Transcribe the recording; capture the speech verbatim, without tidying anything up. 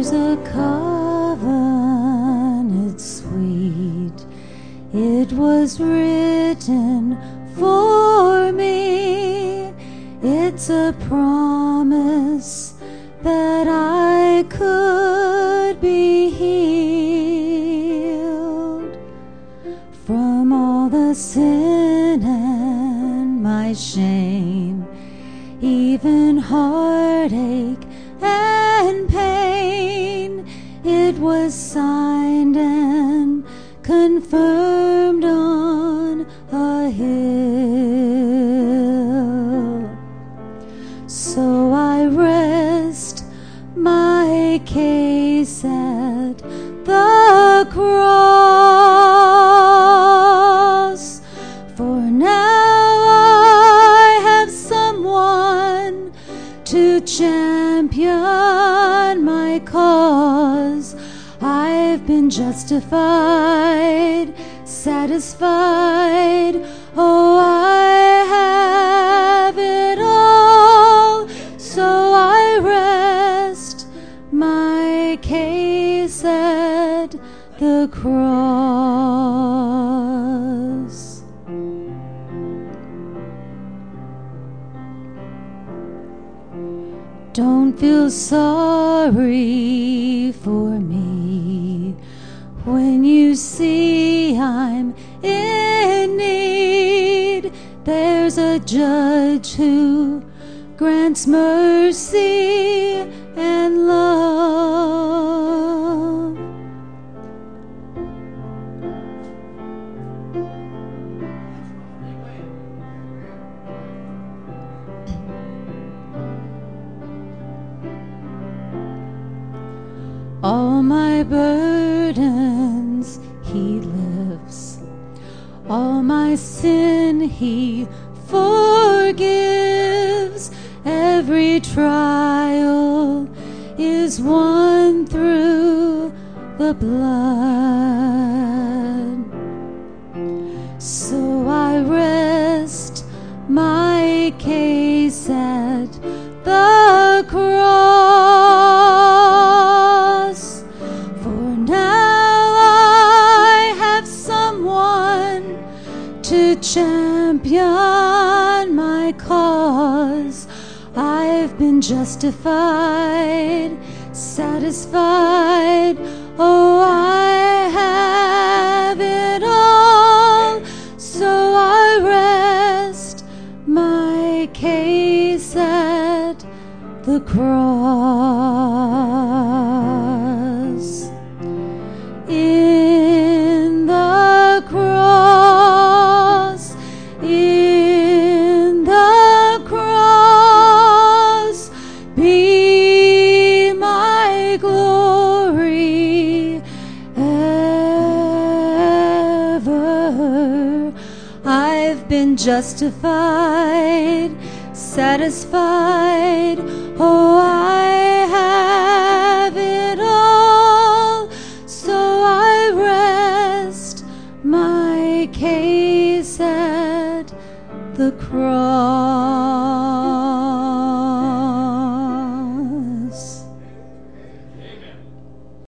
There's a covenant sweet, it was written for me. It's a promise that I could be healed from all the sin and my shame, even heartache and pain. It was signed and confirmed on a hill. So I rest my case at the cross, for now I have someone to champion my cause. I've been justified, satisfied. Oh, I have it all. So I rest my case at the cross. Don't feel sorry for me when you see I'm in need. There's a judge who grants mercy and love. All my burdens he lifts, all my sin he forgives. Every trial is won through the blood. So I rest my case at the cross, for now I have someone to champion my cause. I've been justified, satisfied. Oh, I have it all. So I rest my case at the cross. In the cross, in the cross, be my glory ever. I've been justified, satisfied. Oh, I have it all. So I rest my case at the cross.